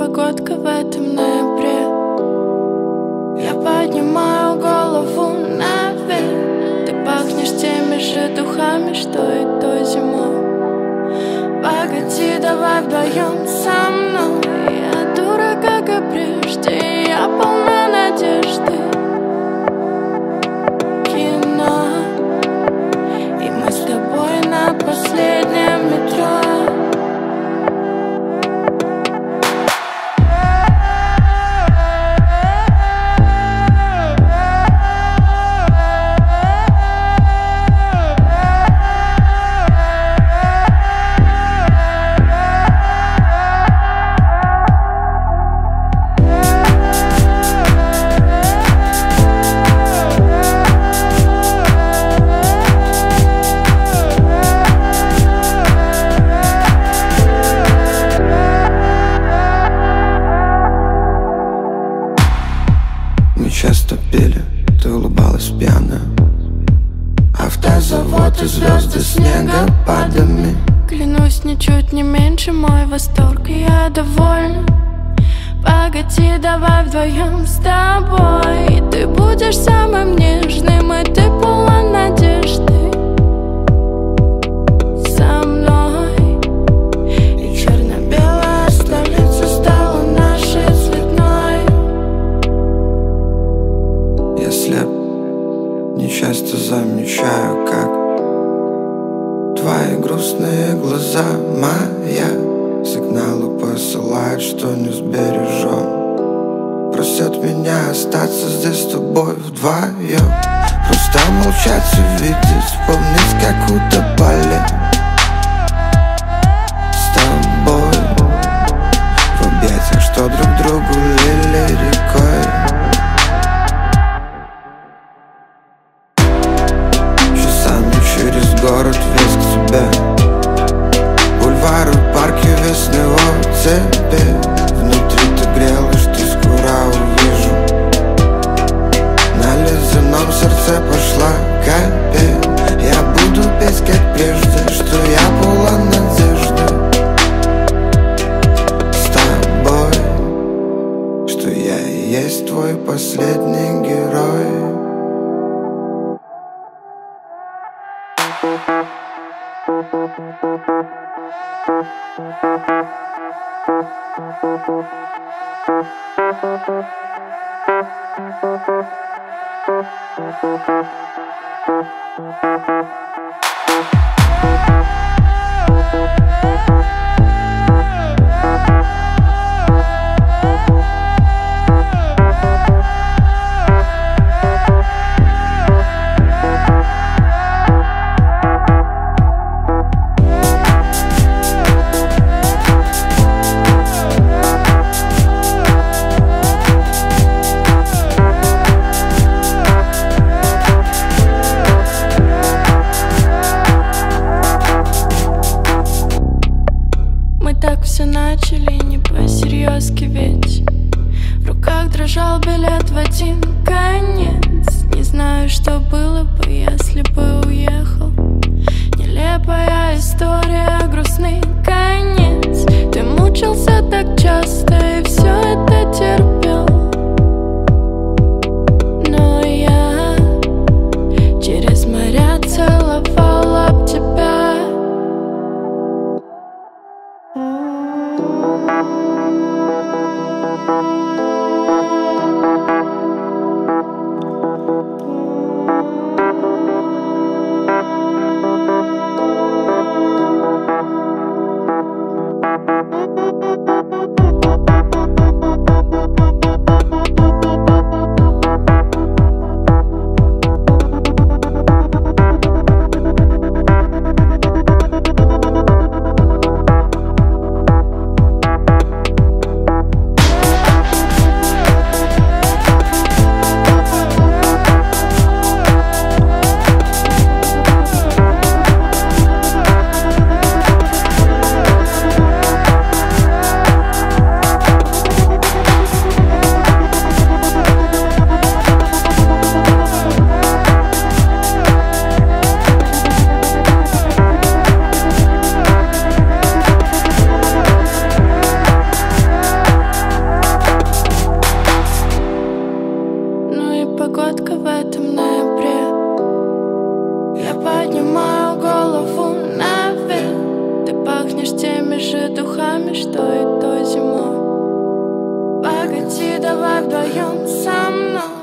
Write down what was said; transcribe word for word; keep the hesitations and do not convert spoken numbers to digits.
погодка в этом ноябре. Я поднимаю голову наверх. Ты пахнешь теми же духами, что и той зимой. Погоди, давай вдвоем со мной. Я дура, как и прежде, я полна надежды. Кино, и мы с тобой на последнем метро. Часто пели, ты улыбалась пьяная. Автозавод и звезды снегопадами. Клянусь, ничуть не меньше мой восторг, и я довольна. Погоди, давай вдвоем с тобой. И ты будешь самым нежным, и ты полон надежды. Со мной. И черно-белая столица стала нашей цветной. Я слеп, не часто замечаю, как твои грустные глаза моя сигналы посылают, что не сбережем. Просят меня остаться здесь с тобой вдвоем. Просто молчать и видеть, вспомнить, как утопали с тобой в объятиях, что друг другу лили рекой. Через город весь к тебе. Бульвары, парки, весны, оцепи. Внутри ты грелась, что скоро увижу. На ледяном сердце пошла капель. Я буду петь, как прежде, что я полон надежды. С тобой, что я и есть твой последний герой. Все начали не по-серьезки, ведь в руках дрожал билет в один конец. Не знаю, что было бы, если бы уехал. Нелепая история, грустный конец. Ты мучился так часто и все это терпел. Но я через моря целовала б тебя. пахнешь теми же духами, что и той зимой. Погоди, давай вдвоем со мной.